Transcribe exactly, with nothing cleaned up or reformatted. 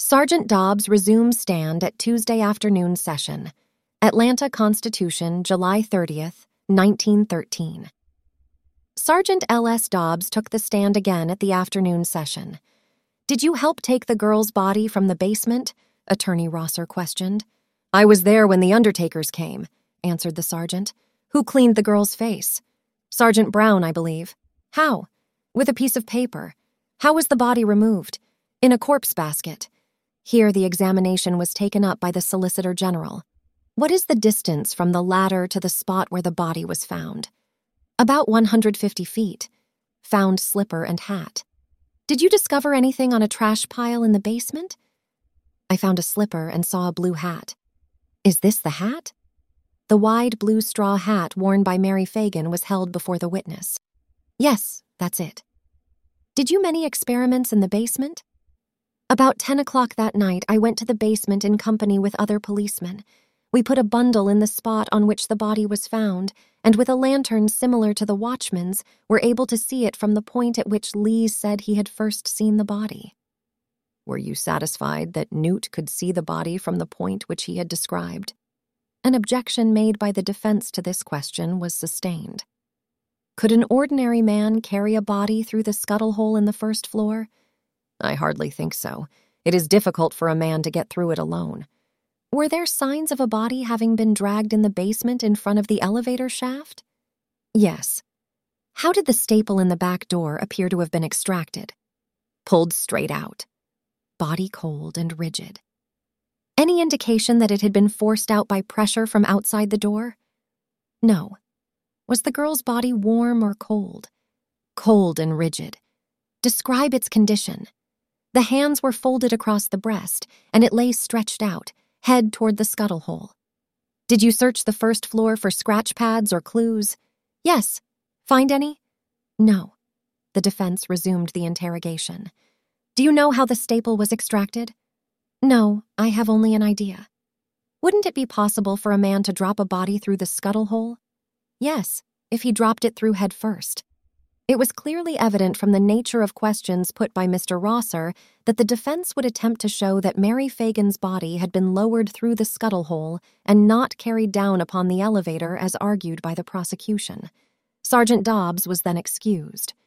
Sergeant Dobbs resumes stand at Tuesday afternoon session. Atlanta Constitution, July thirtieth, nineteen thirteen. Sergeant L S Dobbs took the stand again at the afternoon session. "Did you help take the girl's body from the basement?" Attorney Rosser questioned. "I was there when the undertakers came," answered the sergeant. "Who cleaned the girl's face?" "Sergeant Brown, I believe." "How?" "With a piece of paper." "How was the body removed?" "In a corpse basket." Here the examination was taken up by the Solicitor General. "What is the distance from the ladder to the spot where the body was found?" "About one hundred fifty feet. Found slipper and hat." "Did you discover anything on a trash pile in the basement?" "I found a slipper and saw a blue hat." "Is this the hat?" The wide blue straw hat worn by Mary Fagan was held before the witness. "Yes, that's it." "Did you many experiments in the basement?" "About ten o'clock that night, I went to the basement in company with other policemen. We put a bundle in the spot on which the body was found, and with a lantern similar to the watchman's, were able to see it from the point at which Lee said he had first seen the body." "Were you satisfied that Newt could see the body from the point which he had described?" An objection made by the defense to this question was sustained. "Could an ordinary man carry a body through the scuttle hole in the first floor?" "I hardly think so. It is difficult for a man to get through it alone." "Were there signs of a body having been dragged in the basement in front of the elevator shaft?" "Yes." "How did the staple in the back door appear to have been extracted?" "Pulled straight out." "Body cold and rigid." "Any indication that it had been forced out by pressure from outside the door?" "No." "Was the girl's body warm or cold?" "Cold and rigid." "Describe its condition." "The hands were folded across the breast, and it lay stretched out, head toward the scuttle hole." "Did you search the first floor for scratch pads or clues?" "Yes." "Find any?" "No." The defense resumed the interrogation. "Do you know how the staple was extracted?" "No, I have only an idea." "Wouldn't it be possible for a man to drop a body through the scuttle hole?" "Yes, if he dropped it through head first." It was clearly evident from the nature of questions put by Mister Rosser that the defense would attempt to show that Mary Fagan's body had been lowered through the scuttle hole and not carried down upon the elevator as argued by the prosecution. Sergeant Dobbs was then excused.